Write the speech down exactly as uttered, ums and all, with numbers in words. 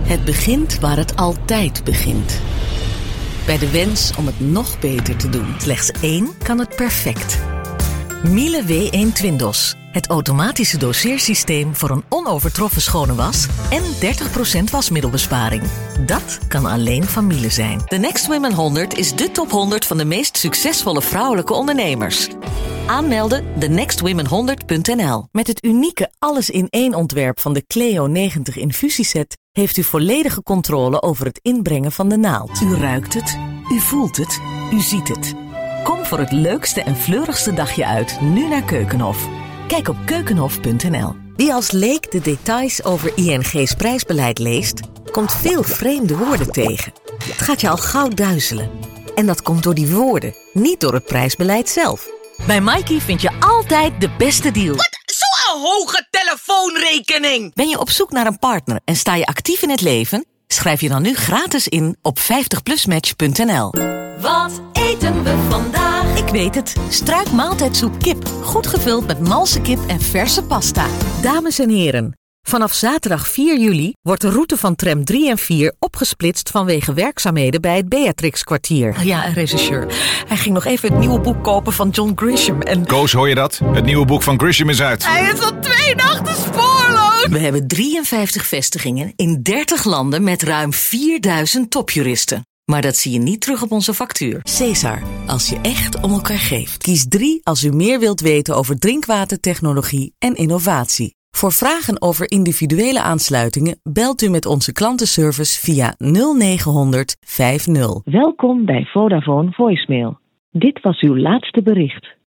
Het begint waar het altijd begint. Bij de wens om het nog beter te doen. Slechts één kan het perfect. Miele W één Twindos. Het automatische doseersysteem voor een onovertroffen schone was en dertig procent wasmiddelbesparing. Dat kan alleen van Miele zijn. The Next Women honderd is de top honderd van de meest succesvolle vrouwelijke ondernemers. Aanmelden the next women honderd punt n l. Met het unieke alles-in-één ontwerp van de Cleo negentig infusieset heeft u volledige controle over het inbrengen van de naald. U ruikt het, u voelt het, u ziet het. Kom voor het leukste en fleurigste dagje uit, nu naar Keukenhof. Kijk op keukenhof punt n l. Wie als leek de details over I N G's prijsbeleid leest, komt veel vreemde woorden tegen. Het gaat je al gauw duizelen. En dat komt door die woorden, niet door het prijsbeleid zelf. Bij Mikey vind je altijd de beste deal. Wat? Zo'n hoge telefoonrekening! Ben je op zoek naar een partner en sta je actief in het leven? Schrijf je dan nu gratis in op vijftig plus match punt n l. Wat eten we vandaag? Ik weet het. Struik maaltijdsoep kip. Goed gevuld met malse kip en verse pasta. Dames en heren, vanaf zaterdag vier juli wordt de route van tram drie en vier opgesplitst vanwege werkzaamheden bij het Beatrix-kwartier. Ja, een regisseur. Hij ging nog even het nieuwe boek kopen van John Grisham en... Koos, hoor je dat? Het nieuwe boek van Grisham is uit. Hij is al twee nachten spoorloos! We hebben drieënvijftig vestigingen in dertig landen met ruim vierduizend topjuristen. Maar dat zie je niet terug op onze factuur. Cesar, als je echt om elkaar geeft. Kies drie als u meer wilt weten over drinkwatertechnologie en innovatie. Voor vragen over individuele aansluitingen belt u met onze klantenservice via nul negen honderd vijftig. Welkom bij Vodafone Voicemail. Dit was uw laatste bericht.